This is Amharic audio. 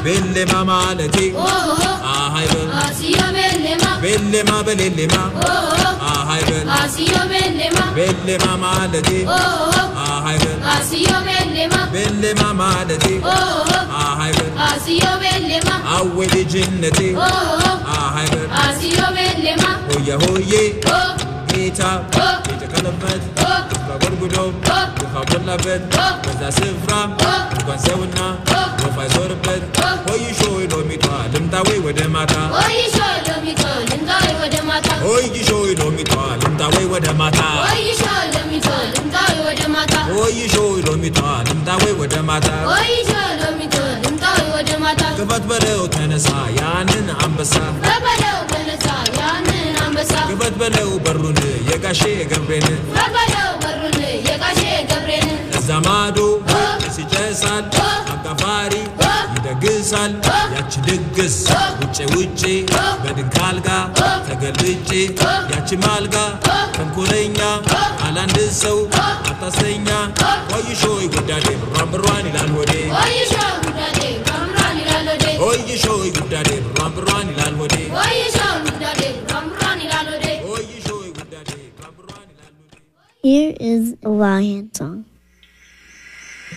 بلما مالتي هاي بل آسيو بلما بلما هاي بل آسيو بلما مالتي هاي بل آسيو بلما مالتي هاي بل آسيو أول جنتي هاي بل آسيو هويا هويا جيتا جيتا كلمات بقولو بخبرنا بد بس سفرة كون سوينا وفاي زور بد هوي شوي لو ميتوا لمتاوي ودماتا هوي شوي لو ميتوا لمتاوي ودماتا هوي شوي لو ميتوا لمتاوي ودماتا هوي شوي لو ميتوا لمتاوي ودماتا هوي شوي لو ميتوا لمتاوي ودماتا هوي شوي لو ميتوا لمتاوي ودماتا كفت بلو تنسا يانن أمبسا بلو تنسا يانن أمبسا كفت بلو برون يكاشي قبرين بلو برون يكاشي قبرين الزمادو يسجسال أكفاري يدقسال ياتش دقس وچي بدن كالغا تقلبچي ياتش مالغا تنكولينيا አላንድ ሰው አታሰኛ ወይ ሾይ ጉዳዴ ብራምብራን ይላል ወዴ ወይ ሾይ ጉዳዴ ብራምብራን ይላል ወዴ ወይ ሾይ ጉዳዴ ብራምብራን ይላል ወዴ ወይ ሾይ ጉዳዴ ብራምብራን ይላል ወዴ ወይ ሾይ ጉዳዴ ብራምብራን ይላል ወዴ Here is a lion song.